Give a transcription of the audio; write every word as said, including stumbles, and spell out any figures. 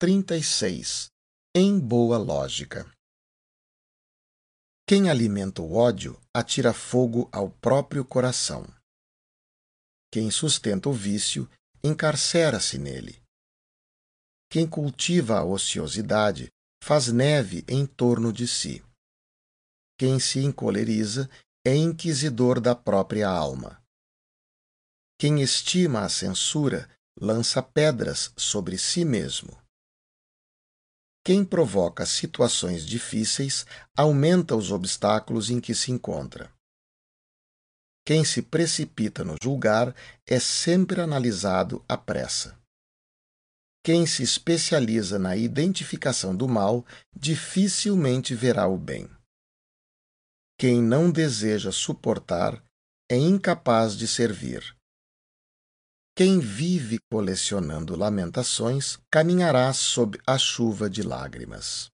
trinta e seis. Em boa lógica. Quem alimenta o ódio atira fogo ao próprio coração. Quem sustenta o vício encarcera-se nele. Quem cultiva a ociosidade faz neve em torno de si. Quem se encoleriza é inquisidor da própria alma. Quem estima a censura lança pedras sobre si mesmo. Quem provoca situações difíceis aumenta os obstáculos em que se encontra. Quem se precipita no julgar é sempre analisado à pressa. Quem se especializa na identificação do mal dificilmente verá o bem. Quem não deseja suportar é incapaz de servir. Quem vive colecionando lamentações caminhará sob a chuva de lágrimas.